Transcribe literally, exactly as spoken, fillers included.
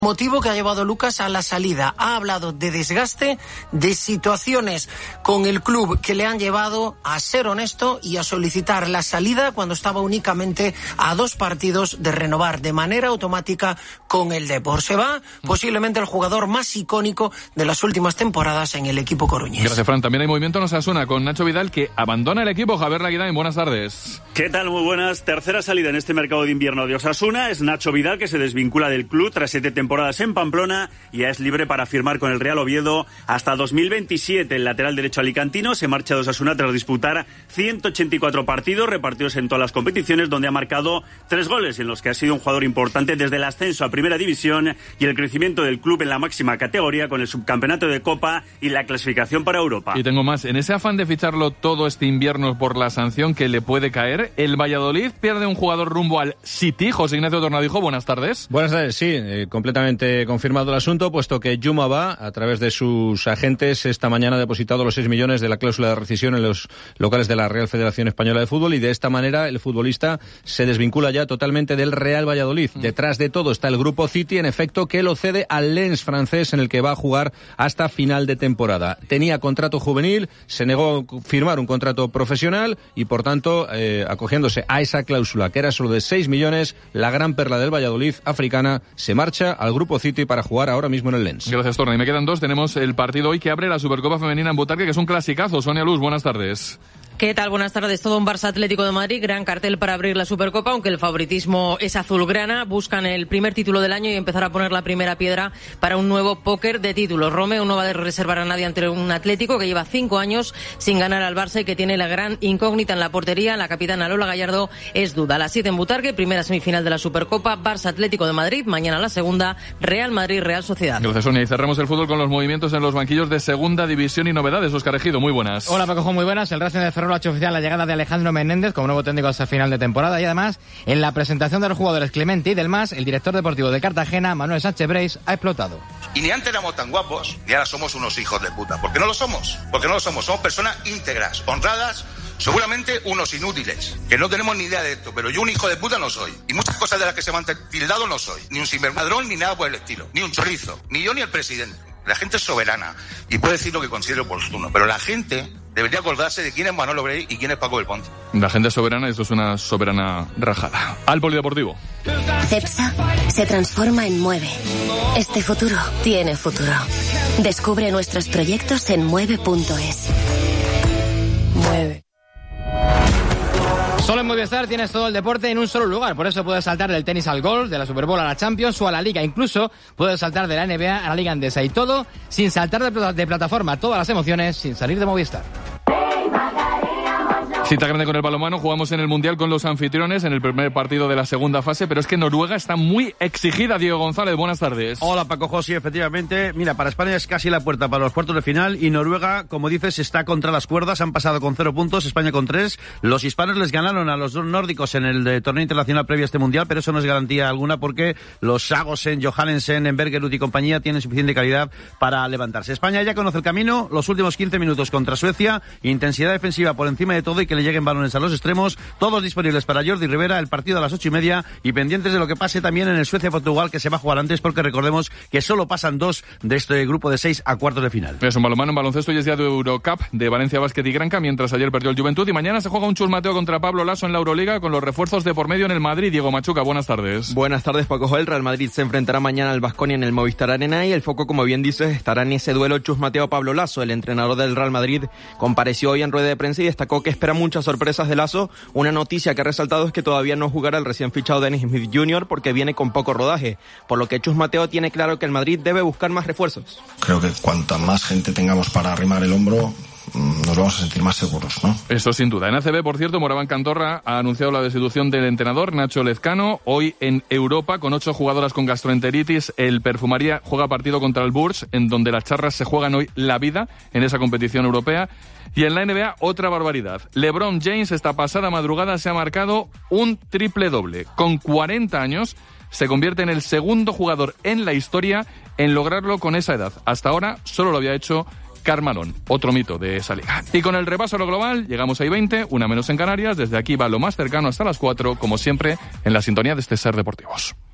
Motivo que ha llevado Lucas a la salida. Ha hablado de desgaste, de situaciones con el club que le han llevado a ser honesto y a solicitar la salida cuando estaba únicamente a dos partidos de renovar de manera automática con el Depor. Se va posiblemente el jugador más icónico de las últimas temporadas en el equipo coruñés. Gracias, Fran. También hay movimiento en Osasuna con Nacho Vidal, que abandona el equipo. Javier Laguidain, buenas tardes. ¿Qué tal? Muy buenas. Tercera salida en este mercado de invierno de Osasuna. Es Nacho Vidal, que se desvincula del club tras siete temporadas en Pamplona y ya es libre para firmar con el Real Oviedo hasta dos mil veintisiete. El lateral derecho alicantino se marcha de Osasuna tras disputar ciento ochenta y cuatro partidos repartidos en todas las competiciones, donde ha marcado tres goles, en los que ha sido un jugador importante desde el ascenso a Primera División y el crecimiento del club en la máxima categoría con el subcampeonato de Copa y la clasificación para Europa. Y tengo más. En ese afán de ficharlo todo este invierno por la sanción que le puede caer, el Valladolid pierde un jugador rumbo al City. José Ignacio Tornadijo, buenas tardes. Buenas tardes, sí, eh, completamente confirmado el asunto, puesto que Yuma va, a través de sus agentes, esta mañana ha depositado los seis millones de la cláusula de rescisión en los locales de la Real Federación Española de Fútbol, y de esta manera el futbolista se desvincula ya totalmente del Real Valladolid. Mm. Detrás de todo está el grupo City, en efecto, que lo cede al Lens francés, en el que va a jugar hasta final de temporada. Tenía contrato juvenil, se negó a firmar un contrato profesional y, por tanto, eh, acogiéndose a esa cláusula, que era solo de seis millones, la gran perla del Valladolid, africana, se marcha al Grupo City para jugar ahora mismo en el Lens. Gracias, Torna. Y me quedan dos. Tenemos el partido hoy que abre la Supercopa Femenina en Butarque, que es un clasicazo. Sonia Luz, buenas tardes. ¿Qué tal? Buenas tardes. Todo un Barça Atlético de Madrid, gran cartel para abrir la Supercopa, aunque el favoritismo es azulgrana. Buscan el primer título del año y empezar a poner la primera piedra para un nuevo póker de títulos. Romeo no va a reservar a nadie ante un Atlético que lleva cinco años sin ganar al Barça y que tiene la gran incógnita en la portería. La capitana Lola Gallardo es duda. A las siete en Butarque, primera semifinal de la Supercopa, Barça Atlético de Madrid. Mañana la segunda, Real Madrid Real Sociedad. Gracias, Sonia. Y cerramos el fútbol con los movimientos en los banquillos de Segunda División y novedades. Óscar Ejido, muy buenas. Hola, Paco, muy buenas. El Racing de Ferrol ha hecho oficial la llegada de Alejandro Menéndez como nuevo técnico hasta final de temporada, y además en la presentación de los jugadores Clemente y Delmas, el director deportivo de Cartagena, Manuel Sánchez Breis, ha explotado. Y ni antes éramos tan guapos, ni ahora somos unos hijos de puta. ¿Por qué no lo somos? Porque no lo somos. Somos personas íntegras, honradas, seguramente unos inútiles, que no tenemos ni idea de esto, pero yo un hijo de puta no soy. Y muchas cosas de las que se me han tildado no soy. Ni un sinvermadrón, ni nada por el estilo. Ni un chorizo. Ni yo ni el presidente. La gente es soberana y puede decir lo que considere oportuno, pero la gente debería acordarse de quién es Manolo Brey y quién es Paco Belponte. La gente es soberana y esto es una soberana rajada. Al polideportivo. Cepsa se transforma en Mueve. Este futuro tiene futuro. Descubre nuestros proyectos en mueve punto es. Mueve. Solo en Movistar tienes todo el deporte en un solo lugar. Por eso puedes saltar del tenis al golf, de la Super Bowl a la Champions o a la Liga. Incluso puedes saltar de la N B A a la Liga Andesa. Y todo sin saltar de, pl- de plataforma. Todas las emociones sin salir de Movistar. Cita grande con el balonmano. Jugamos en el Mundial con los anfitriones en el primer partido de la segunda fase, pero es que Noruega está muy exigida. Diego González, buenas tardes. Hola, Paco José, efectivamente. Mira, para España es casi la puerta para los cuartos de final y Noruega, como dices, está contra las cuerdas. Han pasado con cero puntos, España con tres. Los hispanos les ganaron a los nórdicos en el de torneo internacional previo a este Mundial, pero eso no es garantía alguna porque los Sagosen, Johannesen, Bergerud y compañía tienen suficiente calidad para levantarse. España ya conoce el camino, los últimos quince minutos contra Suecia, intensidad defensiva por encima de todo y que le lleguen balones a los extremos, todos disponibles para Jordi Rivera, el partido a las ocho y media y pendientes de lo que pase también en el Suecia-Portugal, que se va a jugar antes porque recordemos que solo pasan dos de este grupo de seis a cuartos de final. Es un balonmano, en baloncesto y es día de Eurocup de Valencia Basket y Granca, mientras ayer perdió el Juventud y mañana se juega un Chus Mateo contra Pablo Laso en la Euroliga con los refuerzos de por medio en el Madrid. Diego Machuca, buenas tardes. Buenas tardes, Paco. El Real Madrid se enfrentará mañana al Baskonia en el Movistar Arena y el foco, como bien dices, estará en ese duelo Chus Mateo Pablo Laso. El entrenador del Real Madrid compareció hoy en rueda de prensa y destacó que espera muchas sorpresas de Laso. Una noticia que ha resaltado es que todavía no jugará el recién fichado Dennis Smith junior porque viene con poco rodaje, por lo que Chus Mateo tiene claro que el Madrid debe buscar más refuerzos. Creo que cuanta más gente tengamos para arrimar el hombro, nos vamos a sentir más seguros, ¿no? Eso sin duda. En A C B, por cierto, Moraván Cantorra ha anunciado la destitución del entrenador Nacho Lezcano. Hoy en Europa, con ocho jugadoras con gastroenteritis, el Perfumaría juega partido contra el Bourges, en donde las charras se juegan hoy la vida en esa competición europea. Y en la N B A, otra barbaridad. LeBron James esta pasada madrugada se ha marcado un triple doble. Con cuarenta años se convierte en el segundo jugador en la historia en lograrlo con esa edad. Hasta ahora solo lo había hecho Carmalón, otro mito de esa liga. Y con el repaso a lo global, llegamos a I veinte, una menos en Canarias. Desde aquí va lo más cercano hasta las cuatro, como siempre, en la sintonía de este Ser Deportivos.